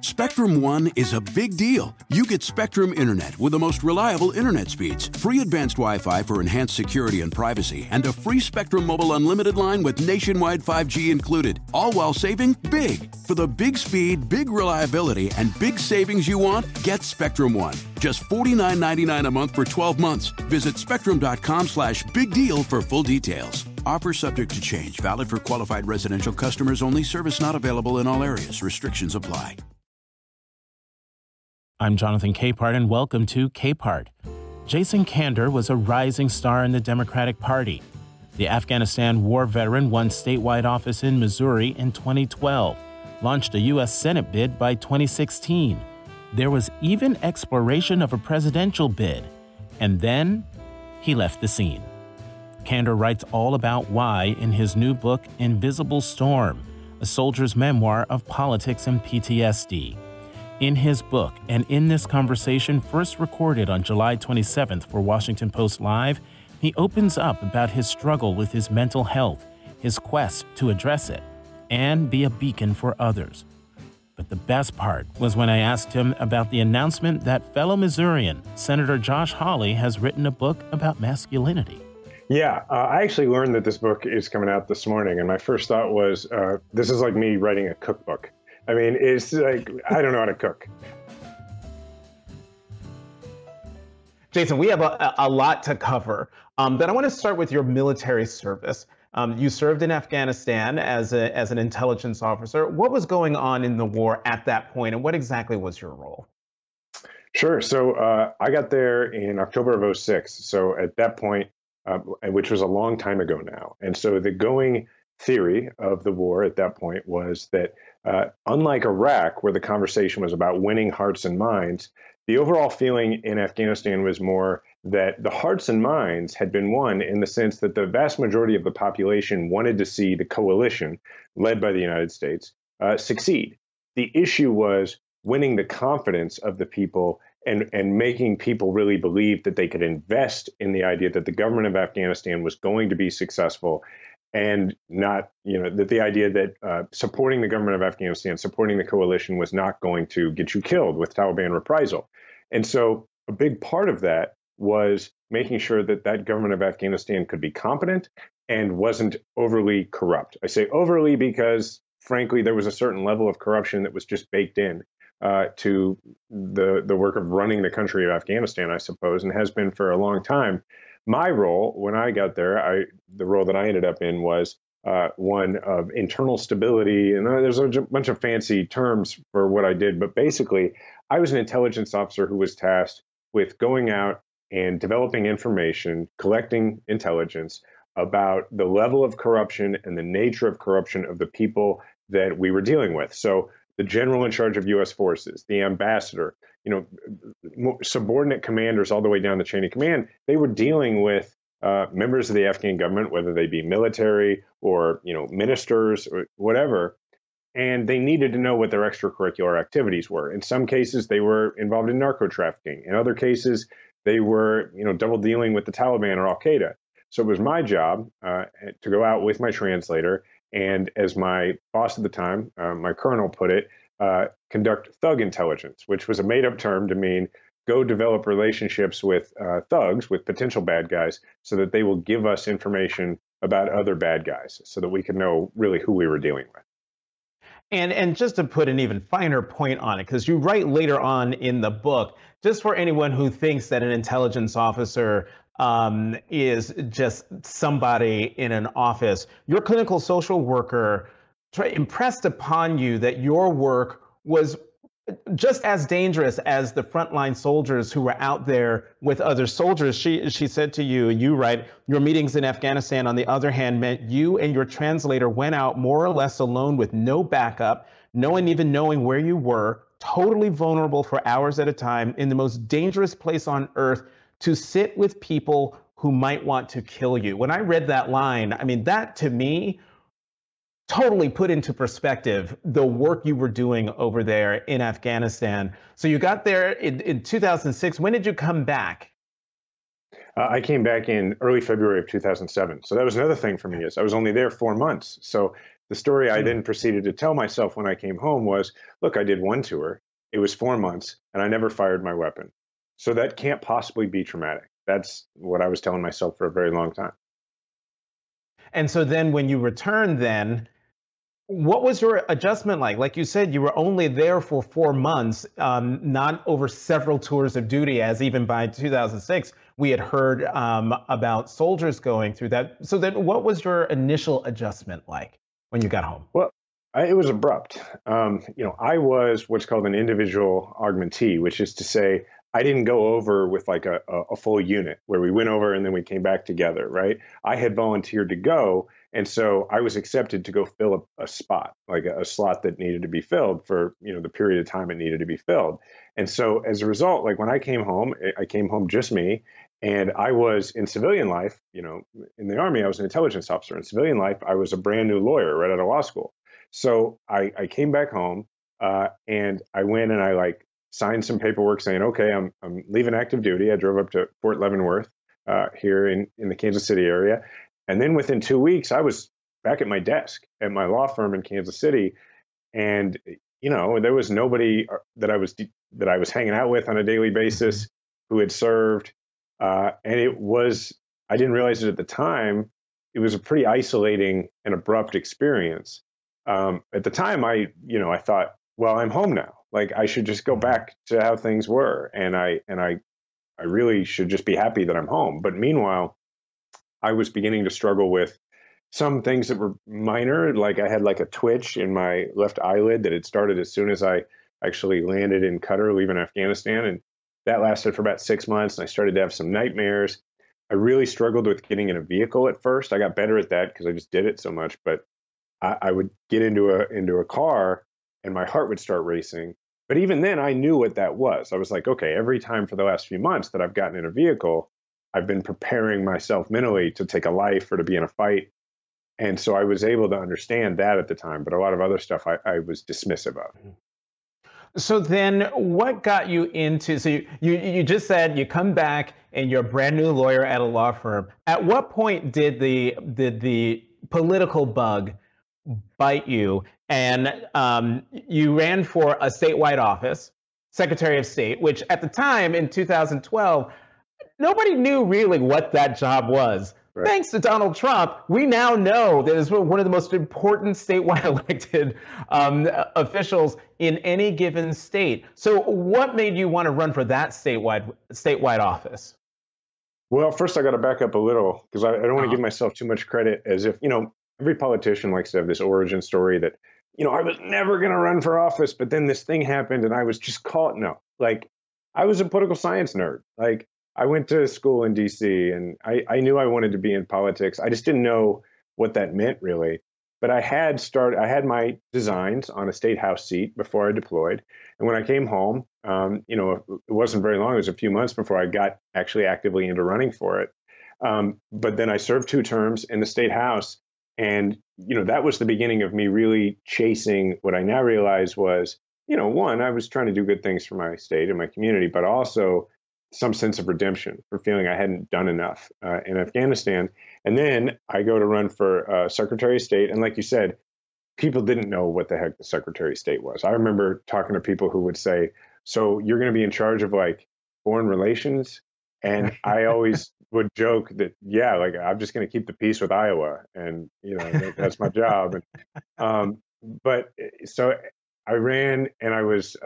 Spectrum One is a big deal. You get Spectrum Internet with the most reliable internet speeds, free advanced Wi-Fi for enhanced security and privacy, and a free Spectrum Mobile Unlimited line with nationwide 5G included, all while saving big. For the big speed, big reliability, and big savings you want, get Spectrum One. Just $49.99 a month for 12 months. Visit spectrum.com/big deal for full details. Offer subject to change. Valid for qualified residential customers only. Service not available in all areas. Restrictions apply. I'm Jonathan Capehart, and welcome to Capehart. Jason Kander was a rising star in the Democratic Party. The Afghanistan war veteran won statewide office in Missouri in 2012, launched a U.S. Senate bid by 2016. There was even exploration of a presidential bid, and then he left the scene. Kander writes all about why in his new book, Invisible Storm, a soldier's memoir of politics and PTSD. In his book, and in this conversation first recorded on July 27th for Washington Post Live, he opens up about his struggle with his mental health, his quest to address it, and be a beacon for others. But the best part was when I asked him about the announcement that fellow Missourian, Senator Josh Hawley, has written a book about masculinity. Yeah, I actually learned that this book is coming out this morning, and my first thought was, this is like me writing a cookbook. I mean, it's like, I don't know how to cook. Jason, we have a lot to cover, but I want to start with your military service. You served in Afghanistan as an intelligence officer. What was going on in the war at that point, and what exactly was your role? Sure. So I got there in October of 2006. So at that point, which was a long time ago now. And so the going theory of the war at that point was that unlike Iraq, where the conversation was about winning hearts and minds, the overall feeling in Afghanistan was more that the hearts and minds had been won in the sense that the vast majority of the population wanted to see the coalition led by the United States succeed. The issue was winning the confidence of the people and making people really believe that they could invest in the idea that the government of Afghanistan was going to be successful, and not, that the idea that supporting the government of Afghanistan, supporting the coalition was not going to get you killed with Taliban reprisal. And so a big part of that was making sure that that government of Afghanistan could be competent and wasn't overly corrupt. I say overly because, frankly, there was a certain level of corruption that was just baked in to the work of running the country of Afghanistan, I suppose, and has been for a long time. My role when I got there, the role that I ended up in was one of internal stability. And there's a bunch of fancy terms for what I did. But basically, I was an intelligence officer who was tasked with going out and developing information, collecting intelligence about the level of corruption and the nature of corruption of the people that we were dealing with. So the general in charge of U.S. forces, the ambassador, subordinate commanders all the way down the chain of command, they were dealing with members of the Afghan government, whether they be military or, ministers or whatever, and they needed to know what their extracurricular activities were. In some cases, they were involved in narco trafficking. In other cases, they were, double dealing with the Taliban or Al-Qaeda. So it was my job to go out with my translator and, as my boss at the time, my colonel put it, conduct thug intelligence, which was a made-up term to mean go develop relationships with thugs, with potential bad guys, so that they will give us information about other bad guys so that we can know really who we were dealing with. And just to put an even finer point on it, because you write later on in the book, just for anyone who thinks that an intelligence officer is just somebody in an office, your clinical social worker impressed upon you that your work was just as dangerous as the frontline soldiers who were out there with other soldiers. She said to you, you write, your meetings in Afghanistan, on the other hand, meant you and your translator went out more or less alone with no backup, no one even knowing where you were, totally vulnerable for hours at a time in the most dangerous place on earth to sit with people who might want to kill you. When I read that line, I mean, that to me totally put into perspective the work you were doing over there in Afghanistan. So you got there in 2006. When did you come back? I came back in early February of 2007. So that was another thing for me, is I was only there 4 months. So The story I then proceeded to tell myself when I came home was, look, I did one tour. It was 4 months, and I never fired my weapon. So that can't possibly be traumatic. That's what I was telling myself for a very long time. And so then when you returned then, what was your adjustment like? Like you said, you were only there for 4 months, not over several tours of duty, as even by 2006, we had heard about soldiers going through that. So then what was your initial adjustment like when you got home? Well, it was abrupt. I was what's called an individual augmentee, which is to say, I didn't go over with like a full unit where we went over and then we came back together, right? I had volunteered to go. And so I was accepted to go fill a spot, like a slot that needed to be filled for, the period of time it needed to be filled. And so as a result, like when I came home just me. And I was in civilian life, in the Army, I was an intelligence officer. In civilian life, I was a brand new lawyer right out of law school. So I came back home and I went and I signed some paperwork saying, okay, I'm leaving active duty. I drove up to Fort Leavenworth here in the Kansas City area. And then within 2 weeks, I was back at my desk at my law firm in Kansas City. And, there was nobody that I was hanging out with on a daily basis who had served. And I didn't realize it at the time, it was a pretty isolating and abrupt experience. At the time, I thought, well, I'm home now. Like I should just go back to how things were. And I really should just be happy that I'm home. But meanwhile, I was beginning to struggle with some things that were minor. Like I had like a twitch in my left eyelid that had started as soon as I actually landed in Qatar, leaving Afghanistan. And that lasted for about 6 months. And I started to have some nightmares. I really struggled with getting in a vehicle at first. I got better at that because I just did it so much. But I would get into a car and my heart would start racing. But even then, I knew what that was. I was like, okay, every time for the last few months that I've gotten in a vehicle, I've been preparing myself mentally to take a life or to be in a fight. And so I was able to understand that at the time. But a lot of other stuff I was dismissive of. So then what got you into, so you just said you come back and you're a brand new lawyer at a law firm. At what point did the political bug bite you and you ran for a statewide office, Secretary of State, which at the time in 2012, nobody knew really what that job was. Right. Thanks to Donald Trump, we now know that it's one of the most important statewide elected officials in any given state. So what made you want to run for that statewide office? Well, first I got to back up a little because I don't want to give myself too much credit as if, every politician likes to have this origin story that, I was never going to run for office, but then this thing happened and I was just caught. No, I was a political science nerd. I went to school in DC and I knew I wanted to be in politics. I just didn't know what that meant really. But I had my designs on a state house seat before I deployed. And when I came home, it wasn't very long. It was a few months before I got actually actively into running for it. But then I served 2 terms in the state house. And, that was the beginning of me really chasing what I now realize was, one, I was trying to do good things for my state and my community, but also some sense of redemption for feeling I hadn't done enough in Afghanistan. And then I go to run for Secretary of State. And like you said, people didn't know what the heck the Secretary of State was. I remember talking to people who would say, so you're going to be in charge of foreign relations? And I always would joke that, yeah, I'm just going to keep the peace with Iowa. And, that's my job. And, but so I ran and I was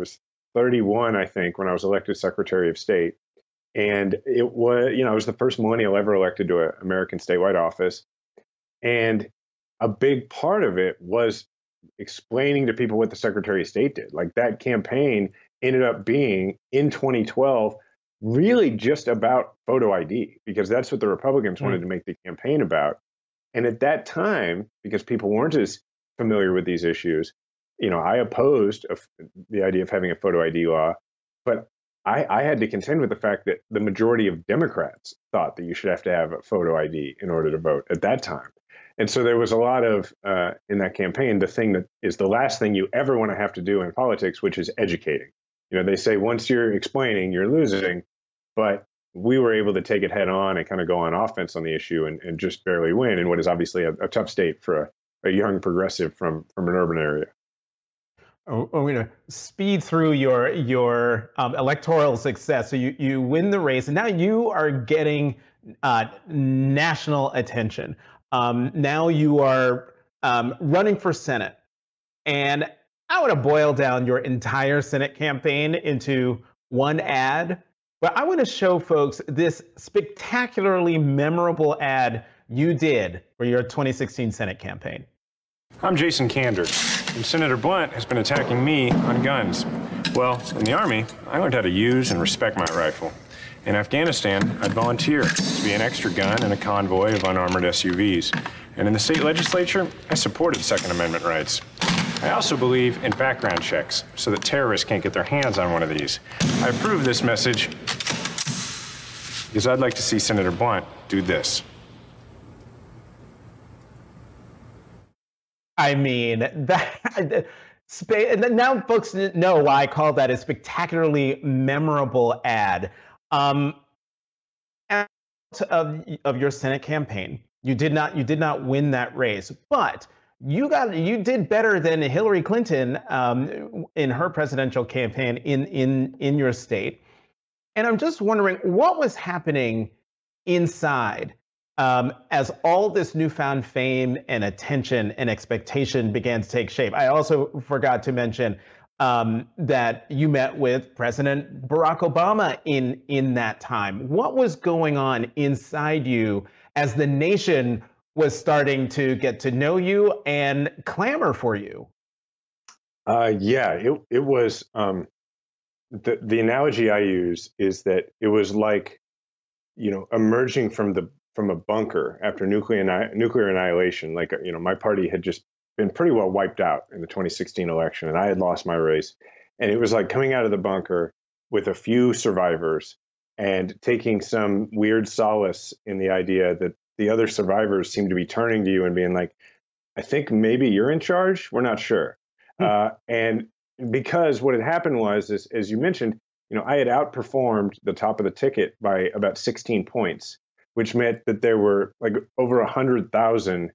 31, I think, when I was elected Secretary of State. And it was, I was the first millennial ever elected to an American statewide office. And a big part of it was explaining to people what the Secretary of State did. That campaign ended up being in 2012 really just about photo ID, because that's what the Republicans wanted to make the campaign about. And at that time, because people weren't as familiar with these issues, I opposed the idea of having a photo ID law, but I had to contend with the fact that the majority of Democrats thought that you should have to have a photo ID in order to vote at that time. And so there was a lot of, in that campaign, the thing that is the last thing you ever want to have to do in politics, which is educating. They say once you're explaining, you're losing, but we were able to take it head on and kind of go on offense on the issue and just barely win in what is obviously a tough state for a young progressive from an urban area. I'm going to speed through your electoral success. So you win the race, and now you are getting national attention. Now you are running for Senate, and I want to boil down your entire Senate campaign into one ad. But I want to show folks this spectacularly memorable ad you did for your 2016 Senate campaign. I'm Jason Kander, and Senator Blunt has been attacking me on guns. Well, in the Army, I learned how to use and respect my rifle. In Afghanistan, I'd volunteer to be an extra gun in a convoy of unarmored SUVs. And in the state legislature, I supported Second Amendment rights. I also believe in background checks so that terrorists can't get their hands on one of these. I approve this message because I'd like to see Senator Blunt do this. I mean, that now folks know why I call that a spectacularly memorable ad. Out of your Senate campaign, you did not win that race, but you did better than Hillary Clinton in her presidential campaign in your state. And I'm just wondering what was happening inside as all this newfound fame and attention and expectation began to take shape. I also forgot to mention that you met with President Barack Obama in that time. What was going on inside you as the nation was starting to get to know you and clamor for you? It was the analogy I use is that it was like, emerging from a bunker after nuclear annihilation. Like, my party had just been pretty well wiped out in the 2016 election, and I had lost my race. And it was like coming out of the bunker with a few survivors and taking some weird solace in the idea that the other survivors seem to be turning to you and being like, I think maybe you're in charge. We're not sure. And because what had happened was, as you mentioned, I had outperformed the top of the ticket by about 16 points, which meant that there were like over 100,000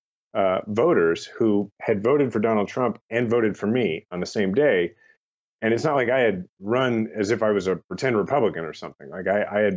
voters who had voted for Donald Trump and voted for me on the same day. And it's not like I had run as if I was a pretend Republican or something. Like I had,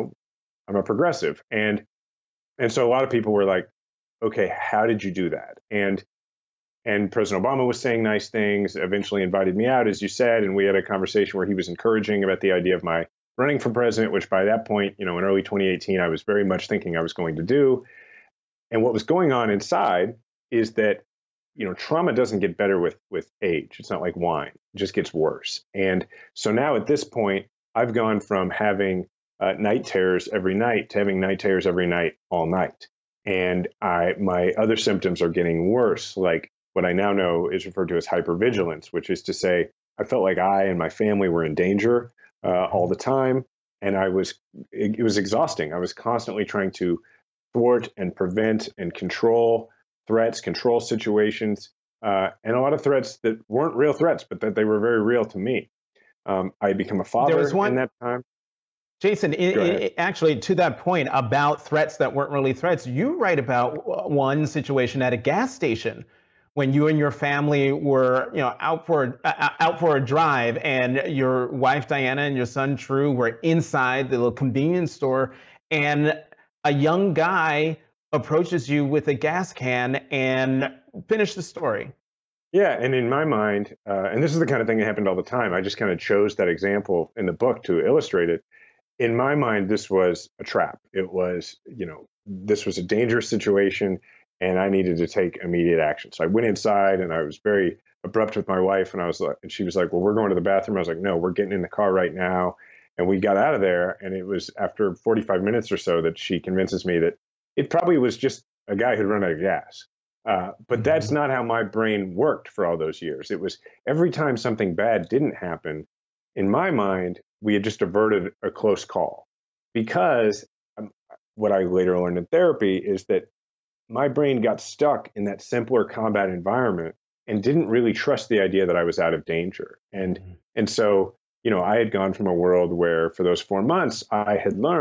I'm a progressive. And so a lot of people were like, okay, how did you do that? And President Obama was saying nice things, eventually invited me out, as you said, and we had a conversation where he was encouraging about the idea of my running for president, which by that point, in early 2018, I was very much thinking I was going to do. And what was going on inside is that, trauma doesn't get better with age. It's not like wine. It just gets worse. And so now at this point, I've gone from having night terrors every night to having night terrors every night all night. And my other symptoms are getting worse, like what I now know is referred to as hypervigilance, which is to say I felt like I and my family were in danger all the time. And it was exhausting. I was constantly trying to thwart and prevent and control threats, control situations, and a lot of threats that weren't real threats, but that they were very real to me. I had become a father in that time. Jason, actually, to that point about threats that weren't really threats, you write about one situation at a gas station when you and your family were, out for a drive, and your wife Diana and your son True were inside the little convenience store, and a young guy approaches you with a gas can. And finish the story. Yeah, and in my mind, and this is the kind of thing that happened all the time, I just kind of chose that example in the book to illustrate it. In my mind, this was a trap. It was, this was a dangerous situation, and I needed to take immediate action. So I went inside, and I was very abrupt with my wife, and she was like, "Well, we're going to the bathroom." I was like, "No, we're getting in the car right now." And we got out of there, and it was after 45 minutes or so that she convinces me that it probably was just a guy who'd run out of gas. But that's not how my brain worked for all those years. It was every time something bad didn't happen, in my mind, we had just averted a close call. Because what I later learned in therapy is that my brain got stuck in that simpler combat environment and didn't really trust the idea that I was out of danger. And so, I had gone from a world where for those 4 months, I had learned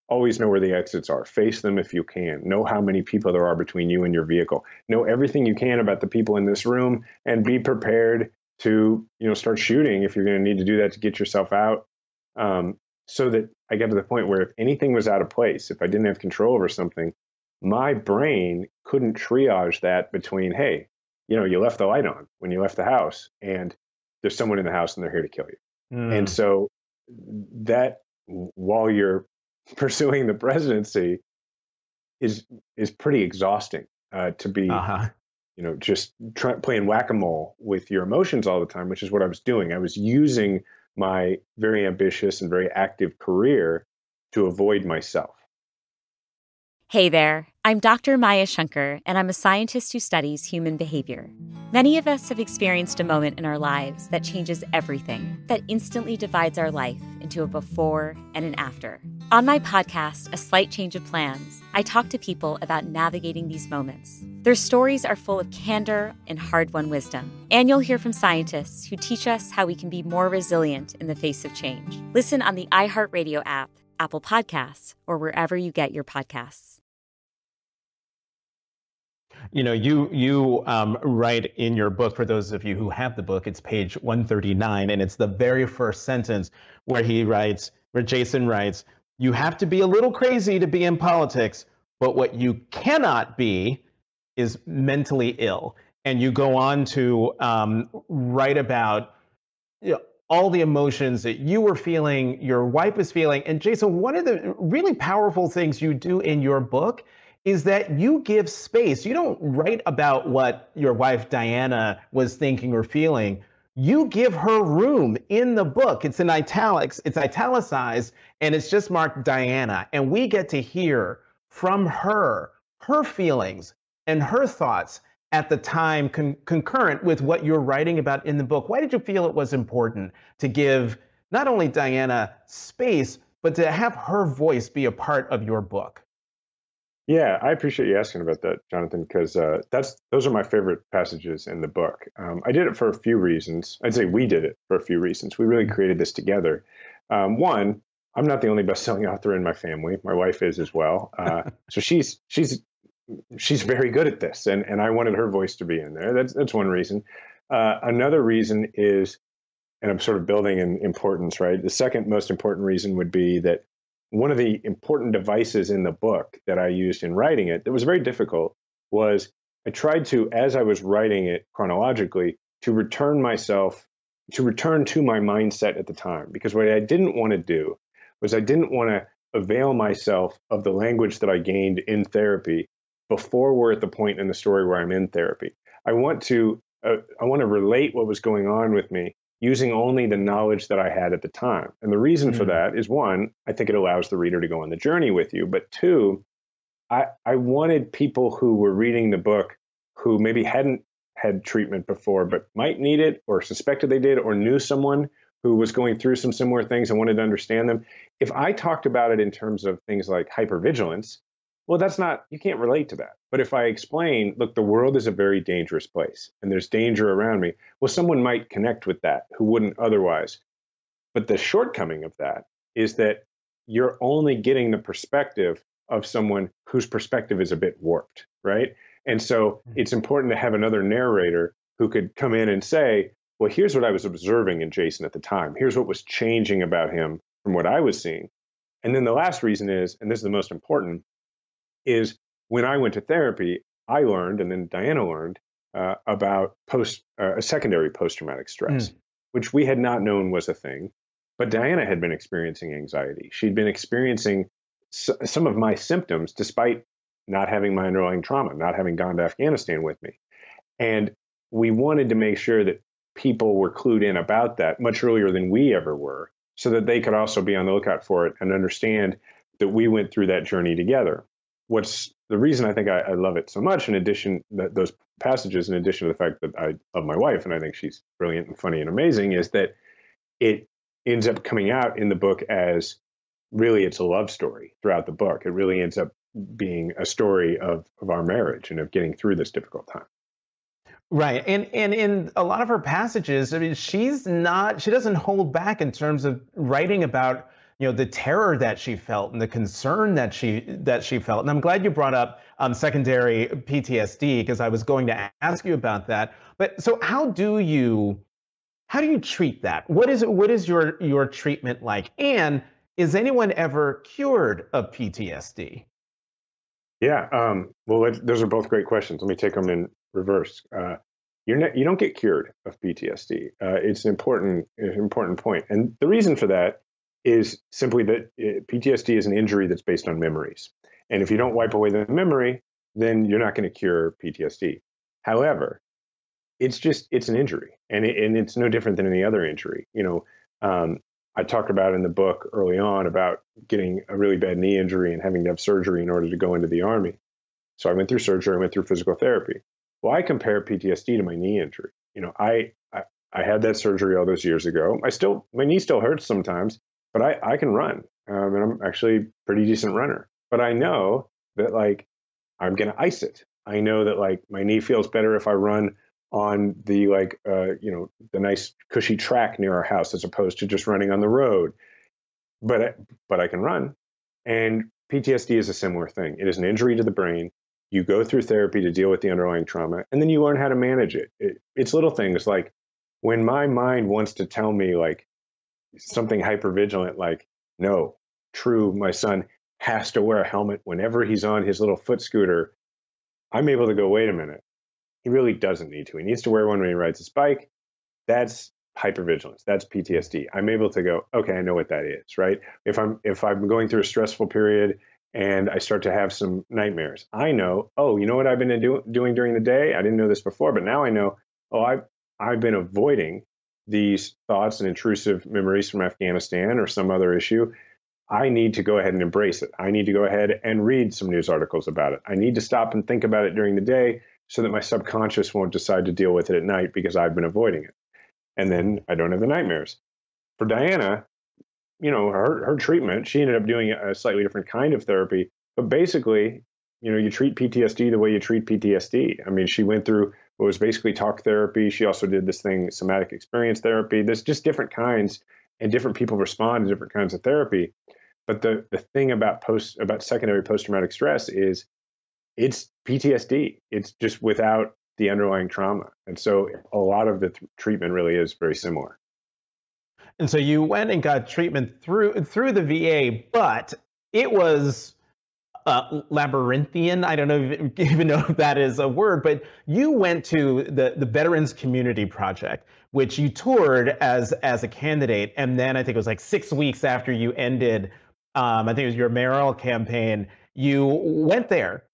always know where the exits are. Face them if you can. Know how many people there are between you and your vehicle. Know everything you can about the people in this room, and be prepared to, start shooting if you're going to need to do that to get yourself out. So that I get to the point where if anything was out of place, if I didn't have control over something, my brain couldn't triage that between, hey, you left the light on when you left the house, and there's someone in the house and they're here to kill you. And so that, while you're pursuing the presidency, is pretty exhausting to be, just playing whack-a-mole with your emotions all the time, which is what I was doing. I was using my very ambitious and very active career to avoid myself. Hey there, I'm Dr. Maya Shankar, and I'm a scientist who studies human behavior. Many of us have experienced a moment in our lives that changes everything, that instantly divides our life into a before and an after. On my podcast, A Slight Change of Plans, I talk to people about navigating these moments. Their stories are full of candor and hard-won wisdom. And you'll hear from scientists who teach us how we can be more resilient in the face of change. Listen on the iHeartRadio app, Apple Podcasts, or wherever you get your podcasts. You write in your book, for those of you who have the book, it's page 139, and it's the very first sentence where Jason writes, "You have to be a little crazy to be in politics, but what you cannot be is mentally ill." And you go on to write about all the emotions that you were feeling, your wife was feeling. And Jason, one of the really powerful things you do in your book is that you give space. You don't write about what your wife Diana was thinking or feeling. You give her room in the book. It's in italics, it's italicized, and it's just marked Diana. And we get to hear from her feelings and her thoughts at the time concurrent with what you're writing about in the book. Why did you feel it was important to give not only Diana space, but to have her voice be a part of your book? Yeah, I appreciate you asking about that, Jonathan, because those are my favorite passages in the book. I did it for a few reasons. I'd say we did it for a few reasons. We really created this together. One, I'm not the only best-selling author in my family. My wife is as well. So she's very good at this, and I wanted her voice to be in there. That's one reason. Another reason is, and I'm sort of building in importance, right? The second most important reason would be that one of the important devices in the book that I used in writing it that was very difficult was I tried to, as I was writing it chronologically, to return to my mindset at the time. Because what I didn't want to do was I didn't want to avail myself of the language that I gained in therapy before we're at the point in the story where I'm in therapy. I want to relate what was going on with me using only the knowledge that I had at the time. And the reason for that is, one, I think it allows the reader to go on the journey with you. But two, I wanted people who were reading the book who maybe hadn't had treatment before, but might need it or suspected they did or knew someone who was going through some similar things and wanted to understand them. If I talked about it in terms of things like hypervigilance, well, you can't relate to that. But if I explain, look, the world is a very dangerous place and there's danger around me, well, someone might connect with that who wouldn't otherwise. But the shortcoming of that is that you're only getting the perspective of someone whose perspective is a bit warped, right? And so it's important to have another narrator who could come in and say, well, here's what I was observing in Jason at the time. Here's what was changing about him from what I was seeing. And then the last reason is, and this is the most important, is when I went to therapy, I learned, and then Diana learned, about secondary post-traumatic stress, which we had not known was a thing. But Diana had been experiencing anxiety. She'd been experiencing some of my symptoms despite not having my underlying trauma, not having gone to Afghanistan with me. And we wanted to make sure that people were clued in about that much earlier than we ever were, so that they could also be on the lookout for it and understand that we went through that journey together. What's the reason I think I love it so much, in addition those passages, in addition to the fact that I love my wife and I think she's brilliant and funny and amazing, is that it ends up coming out in the book as really it's a love story throughout the book. It really ends up being a story of our marriage and of getting through this difficult time. Right. And in a lot of her passages, I mean, she doesn't hold back in terms of writing about the terror that she felt and the concern that she felt. And I'm glad you brought up secondary PTSD, because I was going to ask you about that. But so how do you treat that? What is your treatment like? And is anyone ever cured of PTSD? Yeah, well, those are both great questions. Let me take them in reverse. You don't get cured of PTSD. It's an important point. And the reason for that is simply that PTSD is an injury that's based on memories. And if you don't wipe away the memory, then you're not going to cure PTSD. However, it's an injury, and it's no different than any other injury. I talked about in the book early on about getting a really bad knee injury and having to have surgery in order to go into the Army. So I went through surgery, I went through physical therapy. Well, I compare PTSD to my knee injury. I had that surgery all those years ago. My knee still hurts sometimes, but I can run, and I'm actually a pretty decent runner. But I know that I'm going to ice it. I know that my knee feels better if I run on the the nice cushy track near our house as opposed to just running on the road. But I can run. And PTSD is a similar thing. It is an injury to the brain. You go through therapy to deal with the underlying trauma, and then you learn how to manage it. It's little things like when my mind wants to tell me something hypervigilant, no, True, my son has to wear a helmet whenever he's on his little foot scooter. I'm able to go, wait a minute. He really doesn't need to. He needs to wear one when he rides his bike. That's hypervigilance. That's PTSD. I'm able to go, okay, I know what that is, right? If I'm going through a stressful period and I start to have some nightmares, I know, you know what I've been doing during the day? I didn't know this before, but now I know, I've been avoiding these thoughts and intrusive memories from Afghanistan or some other issue. I need to go ahead and embrace it. I need to go ahead and read some news articles about it. I need to stop and think about it during the day so that my subconscious won't decide to deal with it at night because I've been avoiding it. And then I don't have the nightmares. For Diana, her treatment, she ended up doing a slightly different kind of therapy. But basically, you treat PTSD the way you treat PTSD. I mean, she went through what was basically talk therapy. She also did this thing, somatic experience therapy. There's just different kinds, and different people respond to different kinds of therapy. But the thing about secondary post-traumatic stress is it's PTSD. It's just without the underlying trauma. And so a lot of the treatment really is very similar. And so you went and got treatment through the VA, but it was labyrinthian. I don't even know if that is a word, but you went to the Veterans Community Project, which you toured as a candidate. And then I think it was 6 weeks after you ended, I think it was your mayoral campaign, you went there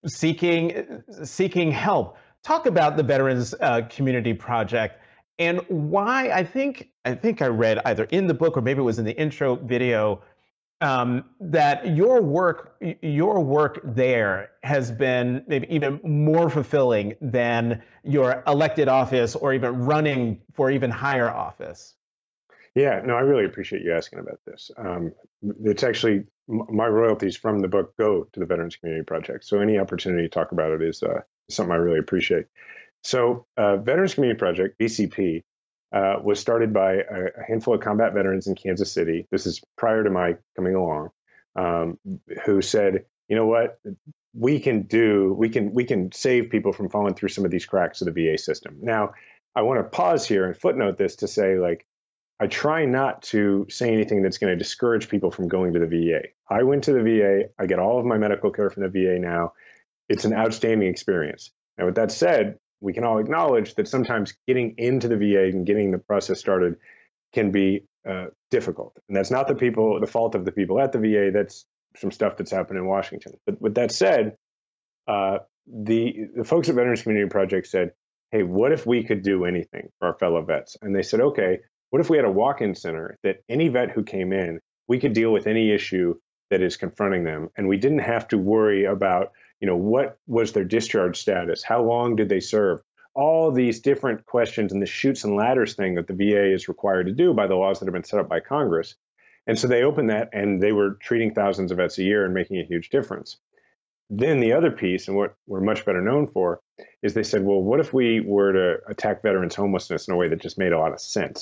seeking help. Talk about the Veterans Community Project and why. I think I read either in the book or maybe it was in the intro video that your work there has been maybe even more fulfilling than your elected office or even running for even higher office. Yeah, no, I really appreciate you asking about this. It's actually my royalties from the book go to the Veterans Community Project. So any opportunity to talk about it is something I really appreciate. So Veterans Community Project, VCP, was started by a handful of combat veterans in Kansas City. This is prior to my coming along, who said, you know what, we can save people from falling through some of these cracks of the VA system. Now, I want to pause here and footnote this to say, I try not to say anything that's going to discourage people from going to the VA. I went to the VA. I get all of my medical care from the VA now. It's an outstanding experience. Now, with that said, we can all acknowledge that sometimes getting into the VA and getting the process started can be difficult. And that's not the fault of the people at the VA. That's some stuff that's happened in Washington. But with that said, the folks at Veterans Community Project said, hey, what if we could do anything for our fellow vets? And they said, okay, what if we had a walk-in center that any vet who came in, we could deal with any issue that is confronting them, and we didn't have to worry about, what was their discharge status? How long did they serve? All these different questions and the chutes and ladders thing that the VA is required to do by the laws that have been set up by Congress. And so they opened that, and they were treating thousands of vets a year and making a huge difference. Then the other piece, and what we're much better known for, is they said, well, what if we were to attack veterans' homelessness in a way that just made a lot of sense?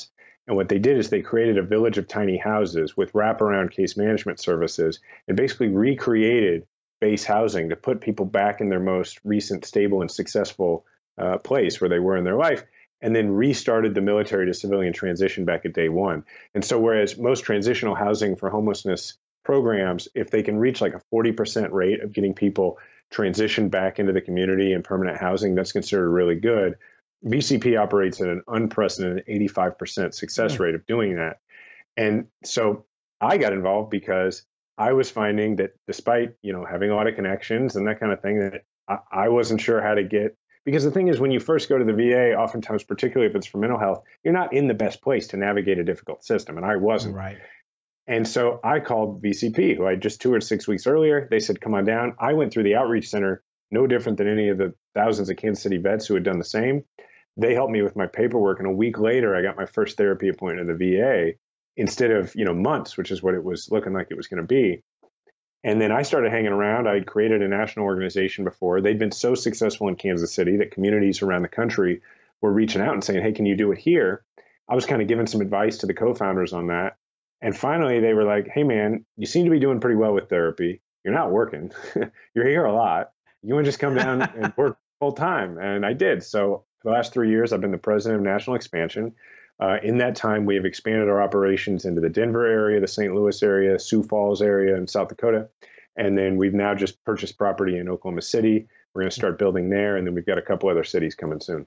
And what they did is they created a village of tiny houses with wraparound case management services and basically recreated base housing to put people back in their most recent stable and successful place where they were in their life, and then restarted the military to civilian transition back at day one. And so whereas most transitional housing for homelessness programs, if they can reach like a 40% rate of getting people transitioned back into the community and permanent housing, that's considered really good. VCP operates at an unprecedented 85% success rate of doing that. And so I got involved because I was finding that despite, having a lot of connections and that kind of thing, that I wasn't sure how to get, because the thing is, when you first go to the VA, oftentimes, particularly if it's for mental health, you're not in the best place to navigate a difficult system. And I wasn't. Right. And so I called VCP, who I just toured 6 weeks earlier. They said, come on down. I went through the outreach center, no different than any of the thousands of Kansas City vets who had done the same. They helped me with my paperwork. And a week later, I got my first therapy appointment at the VA instead of, months, which is what it was looking like it was going to be. And then I started hanging around. I'd created a national organization before. They'd been so successful in Kansas City that communities around the country were reaching out and saying, hey, can you do it here? I was kind of giving some advice to the co-founders on that. And finally, they were like, hey, man, you seem to be doing pretty well with therapy. You're not working. You're here a lot. You want to just come down and work full time? And I did. So for the last 3 years, I've been the president of National Expansion. In that time, we have expanded our operations into the Denver area, the St. Louis area, Sioux Falls area, and South Dakota. And then we've now just purchased property in Oklahoma City. We're going to start building there. And then we've got a couple other cities coming soon.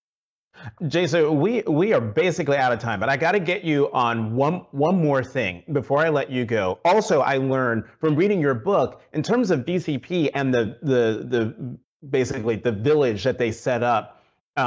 Jason, we are basically out of time, but I got to get you on one more thing before I let you go. Also, I learned from reading your book in terms of VCP and the basically the village that they set up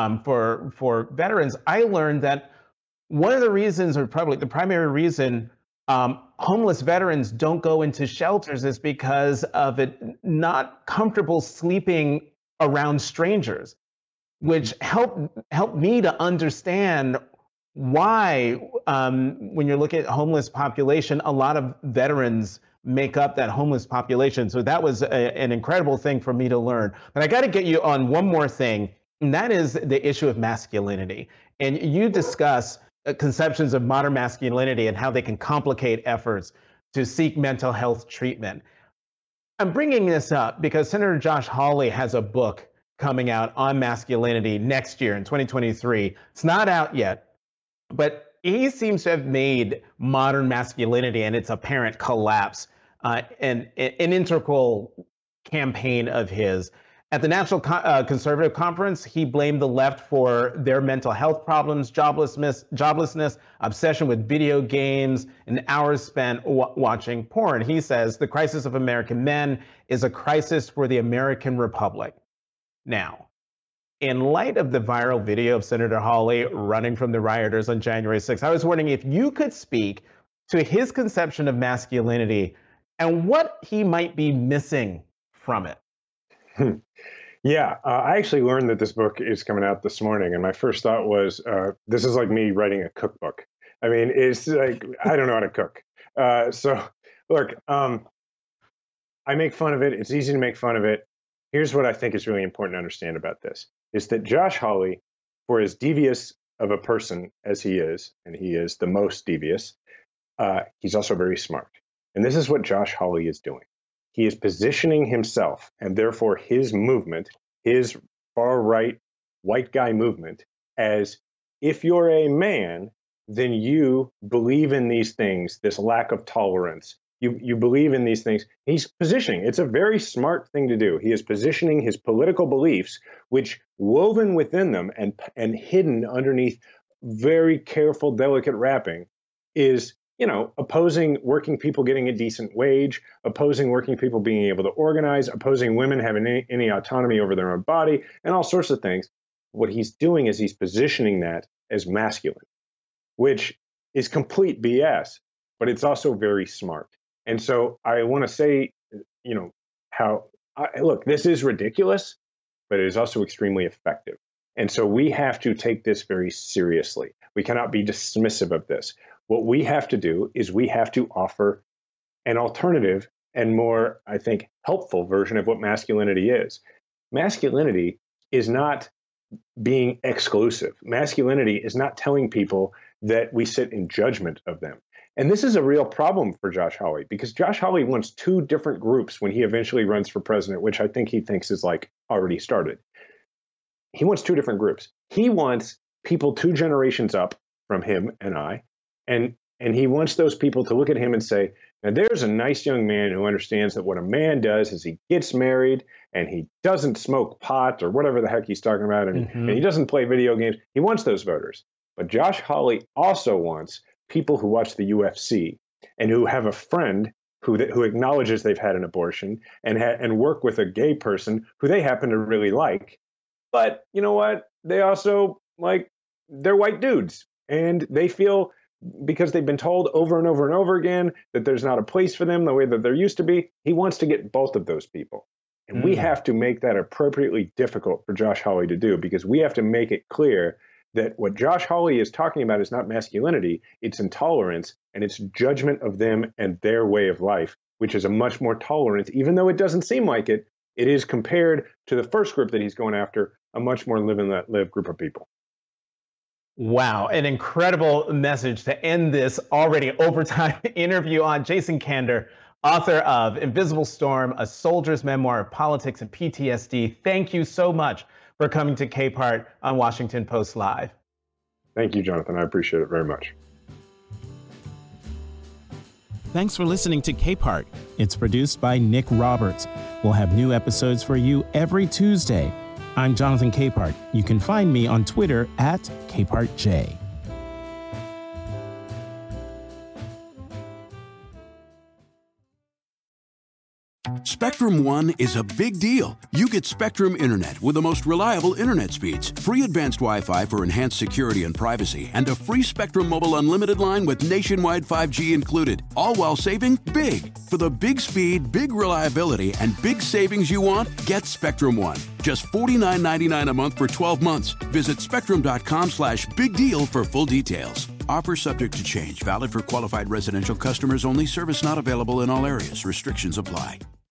for veterans. I learned that one of the reasons, or probably the primary reason, homeless veterans don't go into shelters is because of it not comfortable sleeping around strangers, which helped me to understand why, when you're looking at homeless population, a lot of veterans make up that homeless population. So that was an incredible thing for me to learn. But I got to get you on one more thing, and that is the issue of masculinity. And you discuss conceptions of modern masculinity and how they can complicate efforts to seek mental health treatment. I'm bringing this up because Senator Josh Hawley has a book coming out on masculinity next year in 2023. It's not out yet, but he seems to have made modern masculinity and its apparent collapse an integral campaign of his. At the National Conservative Conference, he blamed the left for their mental health problems, joblessness, obsession with video games, and hours spent watching porn. He says the crisis of American men is a crisis for the American Republic. Now, in light of the viral video of Senator Hawley running from the rioters on January 6th, I was wondering if you could speak to his conception of masculinity and what he might be missing from it. Yeah, I actually learned that this book is coming out this morning, and my first thought was, this is like me writing a cookbook. I mean, it's like, I don't know how to cook. So, look, I make fun of it. It's easy to make fun of it. Here's what I think is really important to understand about this, is that Josh Hawley, for as devious of a person as he is, and he is the most devious, he's also very smart. And this is what Josh Hawley is doing. He is positioning himself, and therefore his movement, his far-right white guy movement, as if you're a man, then you believe in these things, this lack of tolerance. You believe in these things. He's positioning. It's a very smart thing to do. He is positioning his political beliefs, which woven within them and hidden underneath very careful, delicate wrapping, is opposing working people getting a decent wage, opposing working people being able to organize, opposing women having any autonomy over their own body, and all sorts of things. What he's doing is he's positioning that as masculine, which is complete BS, but it's also very smart. And so I want to say, look, this is ridiculous, but it is also extremely effective. And so we have to take this very seriously. We cannot be dismissive of this. What we have to do is we have to offer an alternative and more, I think, helpful version of what masculinity is. Masculinity is not being exclusive. Masculinity is not telling people that we sit in judgment of them. And this is a real problem for Josh Hawley, because Josh Hawley wants two different groups when he eventually runs for president, which I think he thinks is like already started. He wants two different groups. He wants people 2 generations up from him and I, and he wants those people to look at him and say, now there's a nice young man who understands that what a man does is he gets married and he doesn't smoke pot or whatever the heck he's talking about, and he doesn't play video games. He wants those voters. But Josh Hawley also wants people who watch the UFC and who have a friend who acknowledges they've had an abortion and work with a gay person who they happen to really like. But you know what? They also they're white dudes, and they feel, because they've been told over and over and over again that there's not a place for them the way that there used to be. He wants to get both of those people. And we have to make that appropriately difficult for Josh Hawley to do, because we have to make it clear that what Josh Hawley is talking about is not masculinity, it's intolerance, and it's judgment of them and their way of life, which is a much more tolerant, even though it doesn't seem like it, it is, compared to the first group that he's going after, a much more live and let live group of people. Wow, an incredible message to end this already overtime interview on. Jason Kander, author of Invisible Storm, A Soldier's Memoir of Politics and PTSD. Thank you so much for coming to Capehart on Washington Post Live. Thank you, Jonathan. I appreciate it very much. Thanks for listening to Capehart. It's produced by Nick Roberts. We'll have new episodes for you every Tuesday. I'm Jonathan Capehart. You can find me on Twitter at CapehartJ. Spectrum One is a big deal. You get Spectrum Internet with the most reliable internet speeds, free advanced Wi-Fi for enhanced security and privacy, and a free Spectrum Mobile unlimited line with nationwide 5G included, all while saving big. For the big speed, big reliability, and big savings you want, get Spectrum One. Just $49.99 a month for 12 months. Visit spectrum.com/big deal for full details. Offer subject to change. Valid for qualified residential customers only. Service not available in all areas. Restrictions apply.